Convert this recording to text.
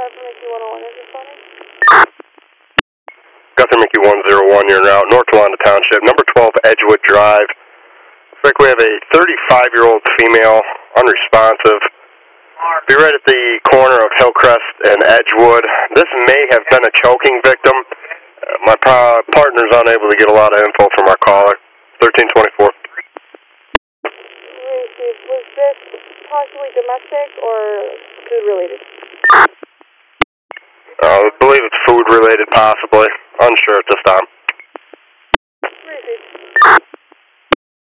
Guthrie Mickey 101 is responding. Guthrie Mickey 101, you're now North Towanda Township, number 12 Edgewood Drive. Looks like we have a 35-year-old female, unresponsive. Be right at the corner of Hillcrest and Edgewood. This may have been a choking victim. My partner's unable to get a lot of info from our caller. 1324. Was this possibly domestic or food related? I believe it's food related, possibly. Unsure at this time.